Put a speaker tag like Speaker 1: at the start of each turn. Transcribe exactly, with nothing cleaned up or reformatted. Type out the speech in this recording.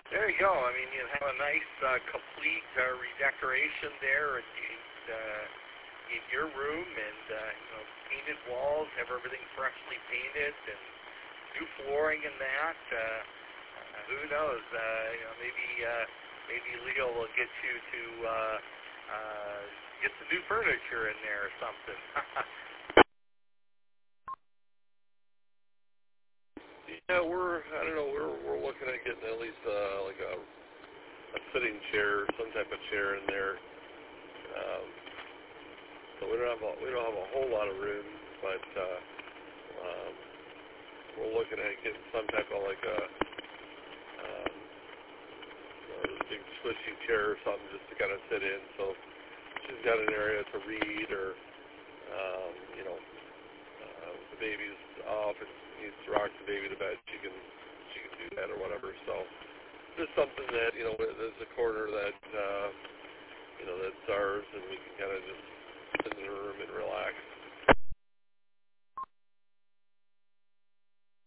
Speaker 1: There you go. I mean, you have a nice, uh, complete uh, redecoration there in, in, uh, in your room, and uh, you know, painted walls, have everything freshly painted, and new flooring in that. Uh, uh, who knows? Uh, you know, maybe uh, maybe Leo will get you to uh, uh, get some new furniture in there or something.
Speaker 2: Yeah, we're I don't know we're we're looking at getting at least uh, like a, a sitting chair, some type of chair in there. Um, so we don't have a, we don't have a whole lot of room, but uh, um, we're looking at getting some type of like a, um, a big swishy chair or something just to kind of sit in. So she's got an area to read, or um, you know, uh, the baby's off and needs to rock the baby to bed. She can she can do that or whatever. So just something that you know, there's a corner that uh, you know that's ours, and